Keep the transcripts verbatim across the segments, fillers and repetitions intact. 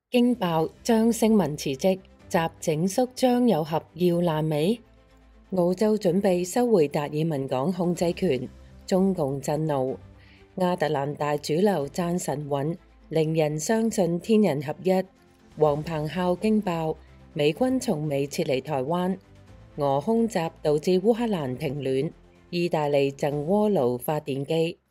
驚爆張星文辭職，習整肅張有俠要爛尾。澳洲準備收回達爾文港控制權，中共震怒。亞特蘭大主流讚神韻，令人相信天人合一。黃鵬校驚爆，美軍從未撤離台灣。俄空襲導致烏克蘭停戀，意大利贈鍋爐發電機。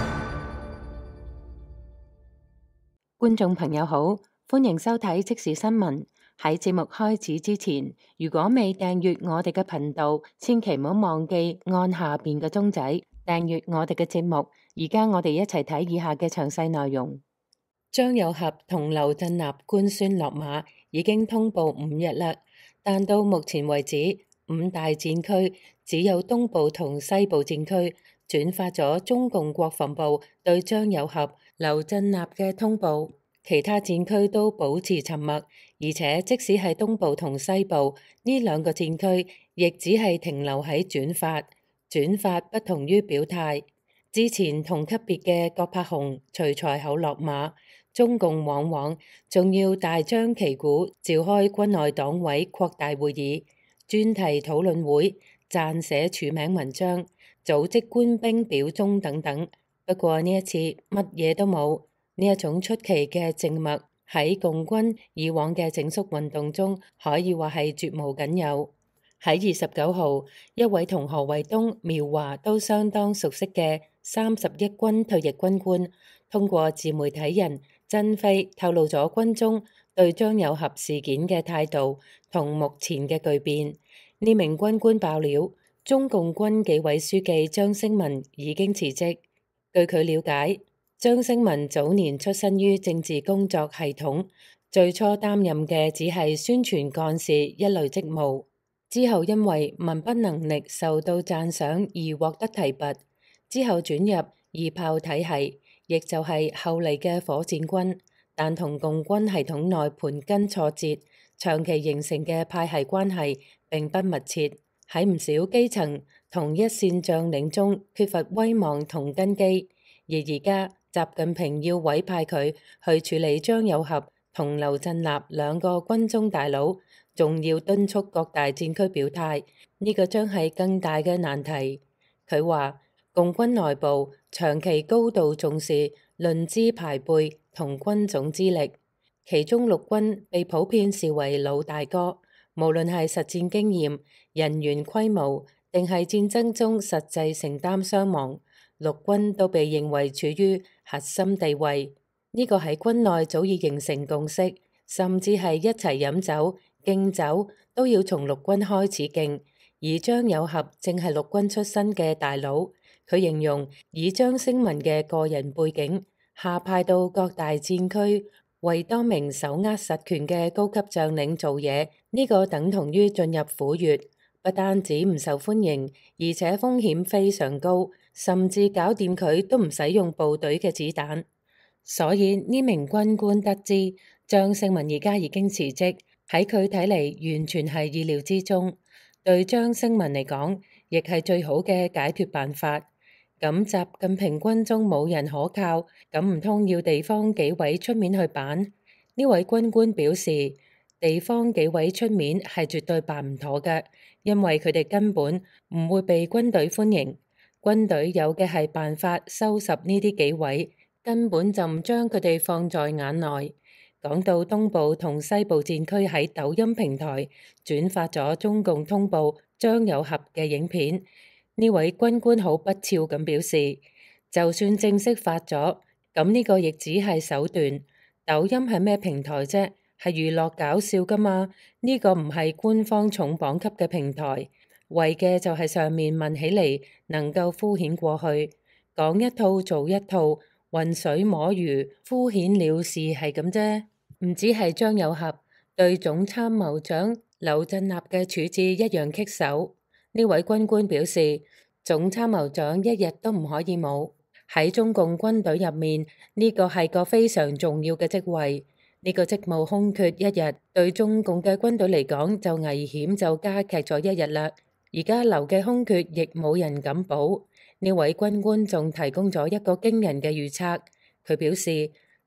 觀眾朋友好，歡迎收睇即時新聞。喺節目開始之前，如果未訂閱我哋嘅頻道，千祈唔好忘記按下邊嘅鐘仔訂閱我哋嘅節目。而家我哋一齊睇以下嘅詳細內容。張有俠同劉振立官宣落馬，已經通報五日啦，但到目前為止，五大戰區只有東部同西部戰區轉發咗中共國防部對張有俠、劉振立嘅通報，其他戰區都保持沉默，而且即使係東部同西部呢兩個戰區，亦只係停留喺轉發，轉發不同於表態。之前同級別嘅郭柏雄隨賽口落馬，中共往往仲要大張旗鼓召開軍內黨委擴大會議、專題討論會、撰寫署名文章、組織官兵表忠等等。不過呢一次乜嘢都冇，呢一種出奇嘅靜默喺共軍以往嘅整肅運動中可以話係絕無僅有。喺二十九號，一位同何衛東、苗華都相當熟悉嘅三十一軍退役軍官，通過自媒體人曾飛透露咗軍中對張有俠事件嘅態度同目前嘅巨變。呢名軍官爆料，中共軍紀委書記張星文已經辭職。據佢了解，張星文早年出身於政治工作系統，最初擔任嘅只係宣傳幹事一類職務，之後因為文筆能力受到讚賞而獲得提拔，之後轉入二炮體系，亦就係後嚟嘅火箭軍，但同共軍系統內盤根錯節、長期形成嘅派系關係並不密切，喺唔少基層同一線將領中缺乏威望同根基。而而家習近平要委派佢去處理張有俠同劉振立兩個軍中大佬，仲要敦促各大戰區表態，呢個將係更大嘅難題。佢話共軍內部長期高度重視論資排輩同軍種資歷，其中陸軍被普遍視為老大哥，無論係實戰經驗、人員規模，定係戰爭中實際承擔傷亡，陸軍都被認為處於核心地位。呢個喺軍內早已形成共識，甚至係一齊飲酒、敬酒都要從陸軍開始敬。而張有俠正係陸軍出身嘅大佬，佢形容以張星文嘅個人背景下派到各大戰區為多名手握實權嘅高級將領做嘢，呢個等同於進入虎穴，不單止唔受歡迎，而且風險非常高，甚至搞掂佢都唔使用部隊嘅子彈。所以呢名軍官得知張星文而家已經辭職，喺佢睇嚟完全係意料之中。對張星文嚟講，亦係最好嘅解脫辦法。咁習近平軍中冇人可靠，咁唔通要地方紀委出面去辦？呢位軍官表示，地方紀委出面係絕對辦唔妥嘅，因為佢哋根本唔會被軍隊歡迎。軍隊有嘅係辦法收拾呢啲紀委，根本就唔將佢哋放在眼內。講到東部同西部戰區喺抖音平台轉發咗中共通報張有俠嘅影片，呢位軍官好不肖咁表示，就算正式發咗，咁呢個亦只係手段。抖音係咩平台啫？係娛樂搞笑噶嘛？呢個唔係官方重磅級嘅平台，為嘅就係上面問起嚟能夠敷衍過去，講一套做一套，渾水摸魚，敷衍了事係咁啫。唔止係張有俠，對總參謀長劉振立嘅處置一樣棘手。呢位軍官表示，總參謀長一日都唔可以冇。喺中共軍隊入面，呢個係個非常重要嘅職位。呢個職務空缺一日，對中共嘅軍隊嚟講就危險就加劇咗一日啦。而家留嘅空缺亦冇人敢保。呢位軍官仲提供咗一個驚人嘅預測，佢表示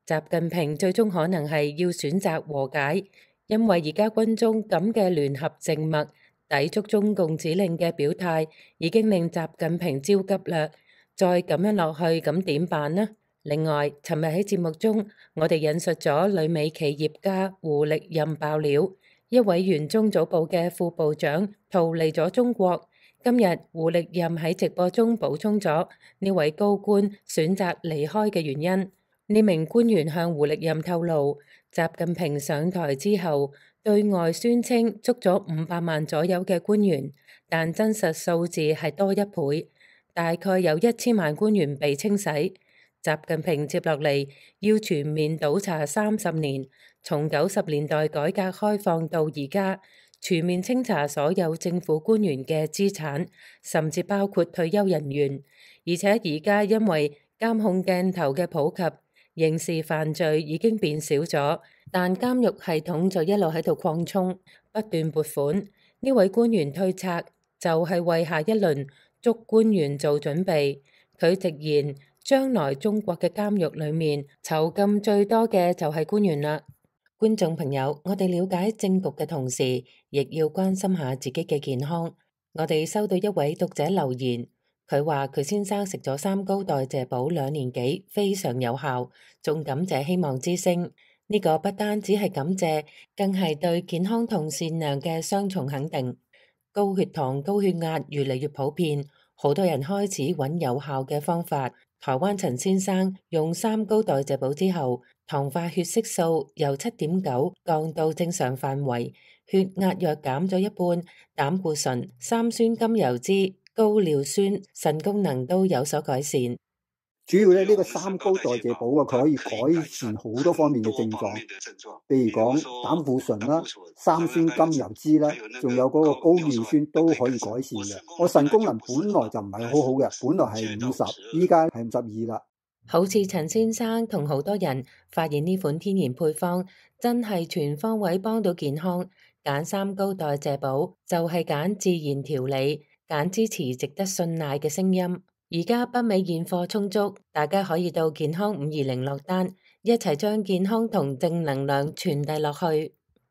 習近平最終可能係要選擇和解，因為而家軍中咁嘅聯合靜默抵觸中共指令嘅表態，已經令習近平焦急啦。再咁樣落去，咁點辦呢？另外，尋日喺節目中，我哋引述咗旅美企業家胡力任爆料，一位原中組部嘅副部長逃離咗中國。今日胡力任喺直播中補充咗呢位高官選擇離開嘅原因。呢名官員向胡力任透露，習近平上台之後，對外宣稱捉咗五百萬左右嘅官員，但真實數字係多一倍，大概有一千萬官員被清洗。習近平接落嚟要全面倒查三十年，從九十年代改革開放到而家，全面清查所有政府官員嘅資產，甚至包括退休人員。而且而家因為監控鏡頭嘅普及，刑事犯罪已經變少咗，但監獄系統就一路喺度擴充，不斷撥款。呢位官員推測就係為下一輪捉官員做準備。佢直言，將來中國嘅監獄裏面囚禁最多嘅就係官員啦。觀眾朋友，我哋了解政局嘅同時，亦要關心下自己嘅健康。我哋收到一位讀者留言，佢話佢先生食咗三高代謝寶兩年幾，非常有效，仲感謝希望之聲。呢個不單只係感謝，更係對健康同善良嘅雙重肯定。高血糖、高血壓越嚟越普遍，好多人開始揾有效嘅方法。台灣陳先生用三高代謝寶之後，糖化血色素由七點九降到正常範圍，血壓藥減咗一半，膽固醇、三酸甘油脂、高尿酸、腎功能都有所改善。 主要咧呢個三高代謝寶啊，佢可以改善好多方面嘅症狀，譬如講膽固醇啦、三酸甘油脂啦，仲有嗰個高尿酸都可以改善嘅。我腎功能本來就唔係好好嘅，本來係五十，依家係五十二啦。 好似陳先生同好多人發現呢款天然配方真係全方位幫到健康，揀三高代謝寶就係揀自然調理，揀支持值得信賴嘅聲音。而家北美現貨充足，大家可以到健康五二零落單，一齊將健康同正能量傳遞落去。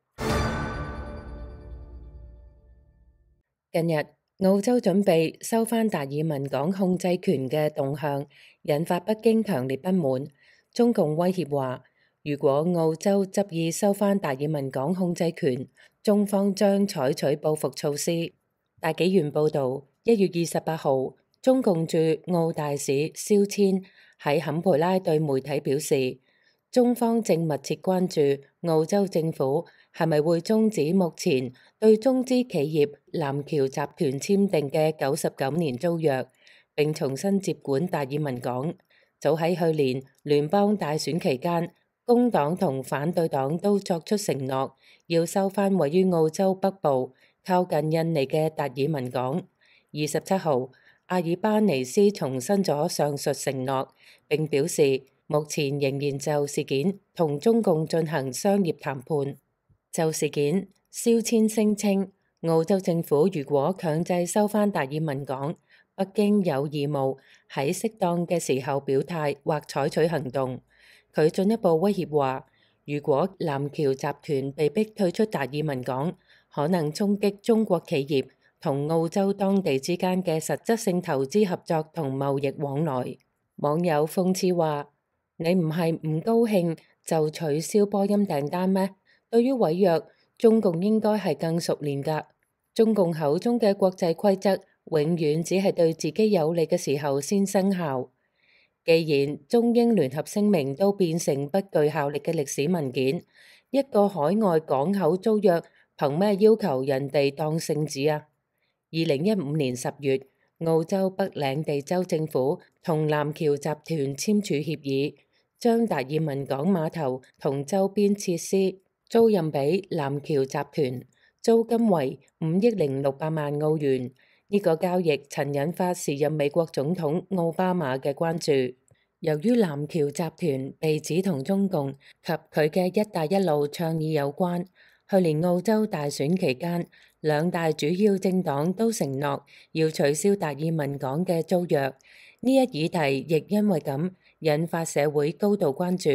近日，澳洲準備收返達爾文港控制權嘅動向，引發北京強烈不滿。中共威脅話，如果澳洲執意收返達爾文港控制權，中方將採取報復措施。大紀元報導，一月二十八號，中共駐澳大使肖千喺坎培拉對媒體表示，中方正密切關注澳洲政府係咪會終止目前對中資企業南橋集團簽訂嘅九十九年租約，並重新接管達爾文港。早喺去年聯邦大選期間，工黨同反對黨都作出承諾，要收返位於澳洲北部靠近印尼嘅達爾文港。二十七號，阿爾巴尼斯重申咗上述承諾，並表示目前仍然就事件同中共進行商業談判。就事件，肖千聲稱，澳洲政府如果強制收返達爾文港，北京有義務喺適當嘅時候表態或採取行動。佢進一步威脅話，如果南橋集團被逼退出達爾文港，可能衝擊中國企業同澳洲當地之間嘅實質性投資合作同貿易往來。網友諷刺話，你唔係唔高興就取消波音訂單咩？對於違約，中共應該係更熟練㗎。中共口中嘅國際規則永遠只係對自己有利嘅時候先生效。既然中英聯合聲明都變成不具效力嘅歷史文件，一個海外港口租約憑咩要求人哋當聖旨啊？二零一五年十月，澳洲北領地州政府同南橋集團簽署協議，將達爾文港碼頭同周邊設施租賃俾南橋集團，租金為五億零六百萬澳元。呢個交易曾引發時任美國總統奧巴馬嘅關注。由於南橋集團被指同中共及佢嘅一帶一路倡議有關，去年澳洲大選期間，兩大主要政黨都承諾要取消達爾文港嘅租約。呢一議題亦因為咁引發社會高度關注。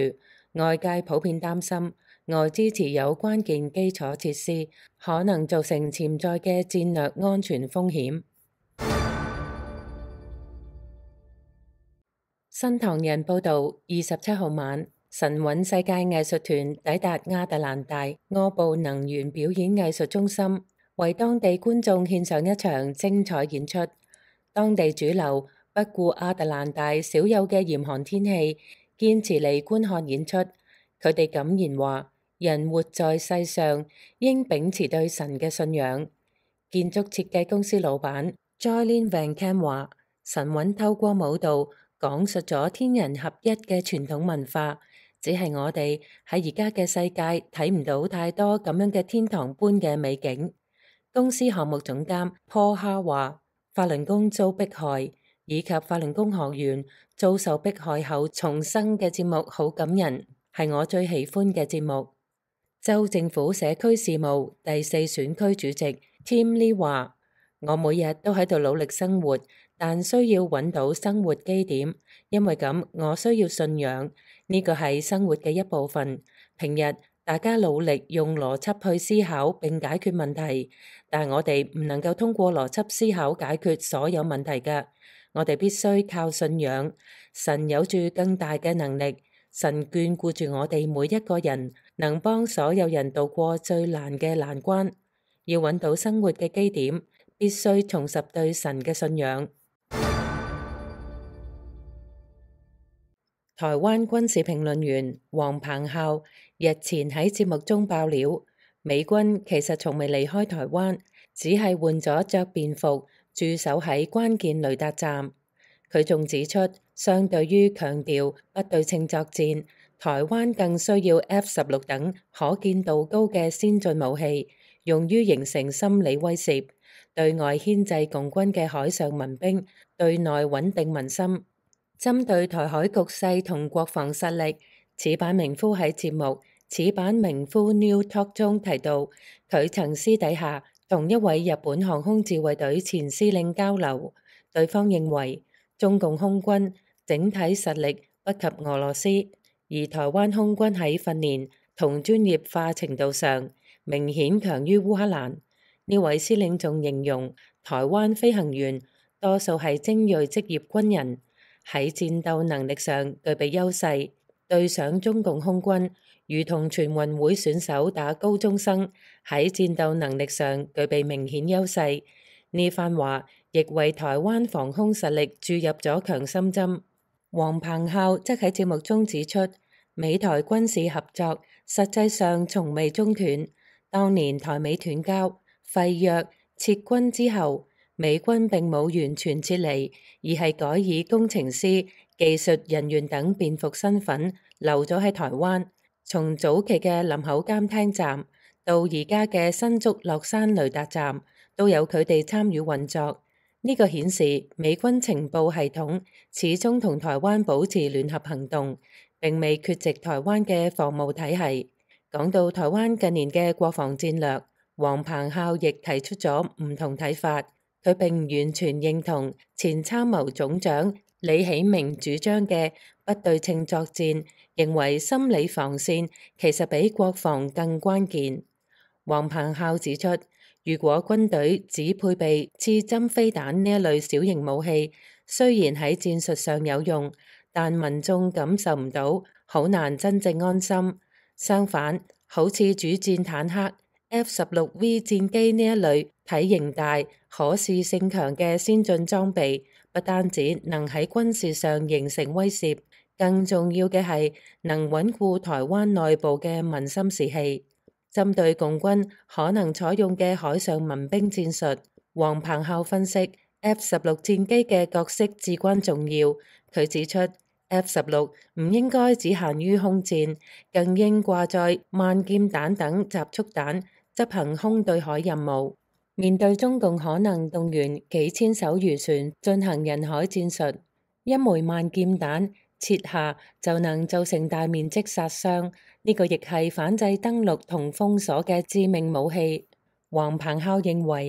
外界普遍擔心外支持有關鍵基礎設施，可能造成潛在嘅戰略安全風險。新唐人報導，二十七號晚，神韻世界藝術團抵達亞特蘭大柯布能源表演藝術中心，為當地觀眾獻上一場精彩演出。當地主流不顧亞特蘭大少有嘅嚴寒天氣，堅持嚟觀看演出。佢哋敢言話：人活在世上，應秉持對神嘅信仰。建築設計公司老闆 Joylyn Van Cam 話：神韻透過舞蹈講述咗天人合一嘅傳統文化，只係我哋喺而家嘅世界睇唔到太多咁樣嘅天堂般嘅美景。公司項目總監 Paul Ha 話：法輪功遭迫害以及法輪功學員遭受迫害後重生嘅節目好感人，係我最喜歡嘅節目。州政府社區事務第四選區主席 Tim Lee 話：我每日都喺度努力生活，但需要揾到生活基點，因為咁我需要信仰，呢個係生活嘅一部分。平日大家努力用邏輯去思考並解決問題，但我哋唔能夠通過邏輯思考解決所有問題㗎。我哋必須靠信仰，神有住更大嘅能力，神眷顧住我哋每一個人，能幫所有人渡過最難嘅難關。要揾到生活嘅基點，必須重拾對神嘅信仰。台灣軍事評論員黃澎孝日前喺節目中爆料，美軍其實從未離開台灣，只係換咗着便服駐守喺關鍵雷達站。佢仲指出，相對於強調不對稱作戰，台灣更需要 F 十六等可見度高嘅先進武器，用於形成心理威懾，對外牽制共軍嘅海上民兵，對內穩定民心。針對台海局勢同國防實力，矢板明夫喺節目《矢板明夫 New Talk》中提到，佢曾私底下同一位日本航空自衛隊前司令交流，對方認為中共空軍整體實力不及俄羅斯，而台灣空軍喺訓練同專業化程度上明顯強於烏克蘭。呢位司令仲形容台灣飛行員多數係精鋭職業軍人，喺戰鬥能力上具備優勢，對上中共空軍如同全運會選手打高中生，喺戰鬥能力上具備明顯優勢。呢番話亦為台灣防空實力注入咗強心針。黃澎孝則喺節目中指出，美台軍事合作實際上從未中斷。當年台美斷交、廢約、撤軍之後，美軍並冇完全撤離，而係改以工程師、技術人員等便服身份留咗喺台灣。從早期嘅林口監聽站到而家嘅新竹落山雷達站，都有佢哋參與運作。呢個顯示美軍情報系統始終同台灣保持聯合行動，並未缺席台灣嘅防務體系。講到台灣近年嘅國防戰略，黃澎孝亦提出咗唔同睇法。佢並唔完全認同前參謀總長李喜明主張嘅不對稱作戰，認為心理防線其實比國防更關鍵。黃澎孝指出，如果軍隊只配備刺針飛彈呢一類小型武器，雖然喺戰術上有用，但民眾感受唔到，好難真正安心。相反，好似主戰坦克、F 十六 V 戰機呢一類體型大、可視性強嘅先進裝備，不單止能喺軍事上形成威懾，更重要嘅係能穩固台灣內部嘅民心士氣。針對共軍可能採用嘅海上民兵戰術，黃澎孝分析 F 十六戰機嘅角色至關重要。佢指出 F 十六唔應該只限於空戰，更應掛載萬劍彈等集束彈，執行空對海任務。面對中共可能動員幾千艘漁船進行人海戰術，一枚萬劍彈設下就能造成大面積殺傷，呢個亦係反制登陸同封鎖嘅致命武器。黃澎孝認為，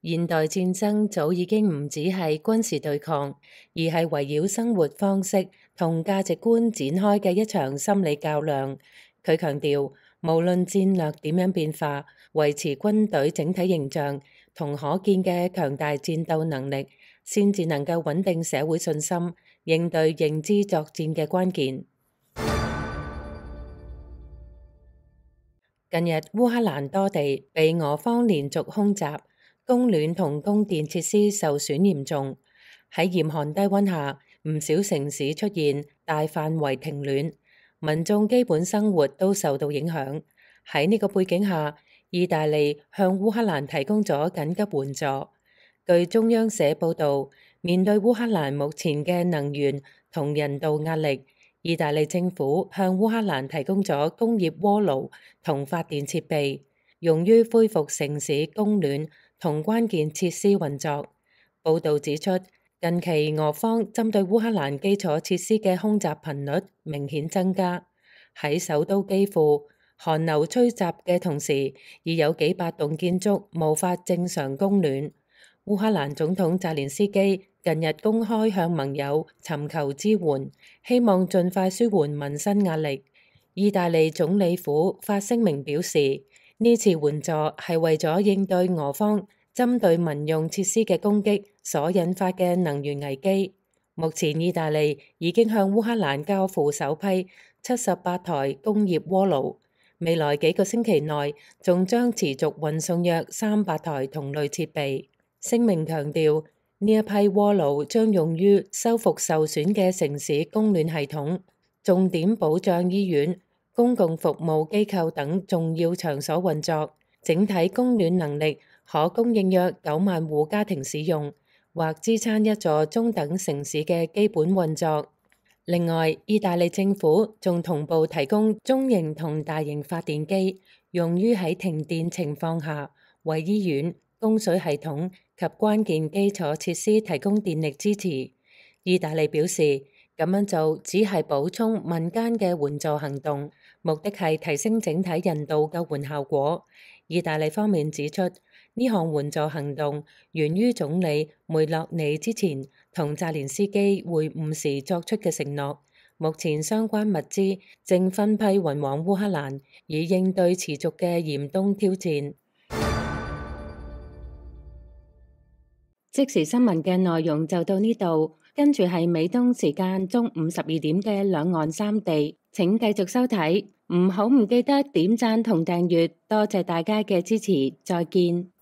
現代戰爭早已經唔只係軍事對抗，而係圍繞生活方式同價值觀展開嘅一場心理較量。佢強調，無論戰略點樣變化，維持軍隊整體形象同可見嘅強大戰鬥能力，先至能夠穩定社會信心，應對認知作戰嘅關鍵。近日，烏克蘭多地被俄方連續空襲，供暖同供電設施受損嚴重。喺嚴寒低溫下，唔少城市出現大範圍停暖，民眾基本生活都受到影響。喺呢個背景下，意大利向烏克蘭提供咗緊急援助。據中央社報導，面對烏克蘭目前嘅能源同人道壓力，意大利政府向烏克蘭提供咗工業鍋爐同發電設備，用於恢復城市供暖同關鍵設施運作。報導指出，近期俄方針對烏克蘭基礎設施嘅空襲頻率明顯增加。喺首都基輔，寒流吹襲嘅同時，已有幾百棟建築無法正常供暖。烏克蘭總統澤連斯基近日公開向盟友尋求支援，希望盡快舒緩民生壓力。意大利總理府發聲明表示，呢次援助係為咗應對俄方針對民用設施嘅攻擊所引發嘅能源危機。目前意大利已經向烏克蘭交付首批七十八台工業鍋爐，未來幾個星期內仲將持續運送約三百台同類設備。聲明強調，呢一批鍋爐將用於修復受損嘅城市供暖系統，重點保障醫院、公共服務機構等重要場所運作，整體供暖能力可供應約九萬戶家庭使用，或支撐一座中等城市嘅基本運作。另外，意大利政府仲同步提供中型同大型發電機，用於喺停電情況下為醫院、供水系統及關鍵基礎設施提供電力支持。意大利表示，咁樣做只係補充民間嘅援助行動，目的係提升整體人道救援效果。意大利方面指出，呢項援助行動源於總理梅洛尼之前同澤連斯基會晤時作出嘅承諾。目前相關物資正分批運往烏克蘭，以應對持續嘅嚴冬挑戰。即時新聞嘅內容就到呢度，跟住係美東時間中午十二點嘅兩岸三地，請繼續收睇，唔好唔記得點讚同訂閱，多謝大家嘅支持，再見。